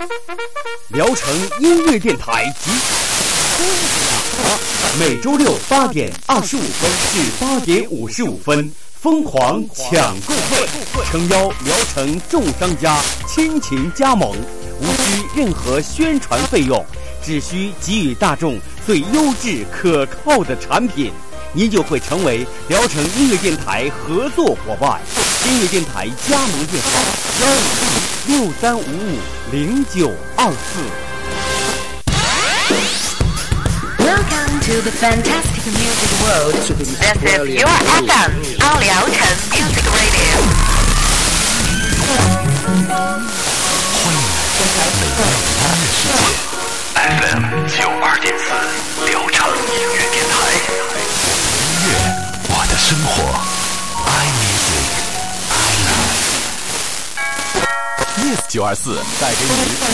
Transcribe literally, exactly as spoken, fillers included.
聊城音乐电台及每周六八点二十五分至八点五十五分，疯狂抢购会，诚邀聊城众商家倾情加盟，无需任何宣传费用，只需给予大众最优质可靠的产品，您就会成为聊城音乐电台合作伙伴。音乐电台加盟电话：幺五零六三五五零九二四。 Welcome to the fantastic music world. This is your F M on 聊城 Music Radio. 欢迎来到美妙的音乐世界 F M 九二点四聊城音乐电台。音乐，我的生活 ，I music, I love. Yes 九二四带给你。